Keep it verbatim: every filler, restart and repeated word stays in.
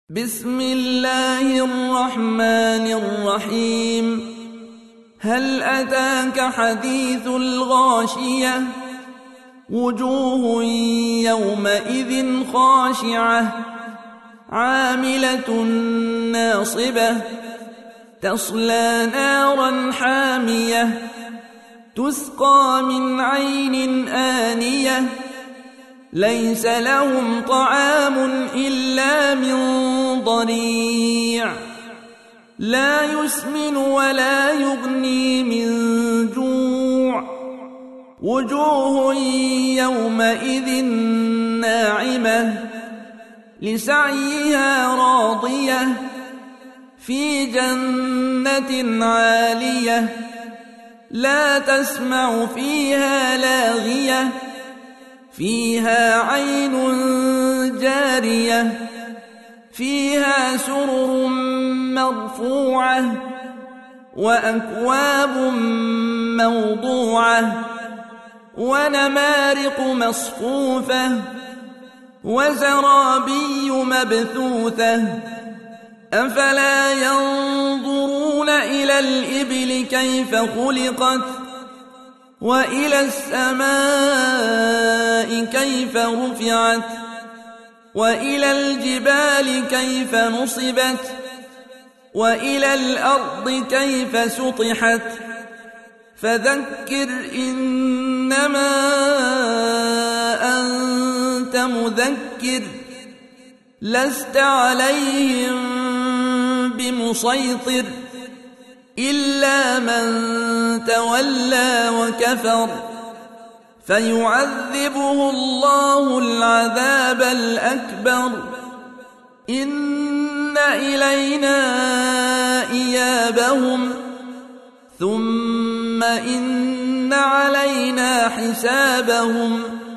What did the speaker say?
بسم الله الرحمن الرحيم هل أتاك حديث الغاشية وجوه يومئذ خاشعة عاملة ناصبة تصلى نارا حامية تسقى من عين آنية ليس لهم طعام إلا من ضريع لا يسمن ولا يغني من جوع وجوه يومئذ ناعمة لسعيها راضية في جنة عالية لا تسمع فيها لاغية فيها عين جارية فيها سرر مرفوعة وأكواب موضوعة ونمارق مصفوفة وزرابي مبثوثة أفلا ينظرون إلى الإبل كيف خلقت وإلى السماء كيف رفعت وإلى الجبال كيف نصبت وإلى الأرض كيف سطحت فذكر إنما أنت مذكر لست عليهم بمسيطر إلا من تولى وكفر فيعذبه الله العذاب الأكبر إن إلينا إيابهم ثم إن علينا حسابهم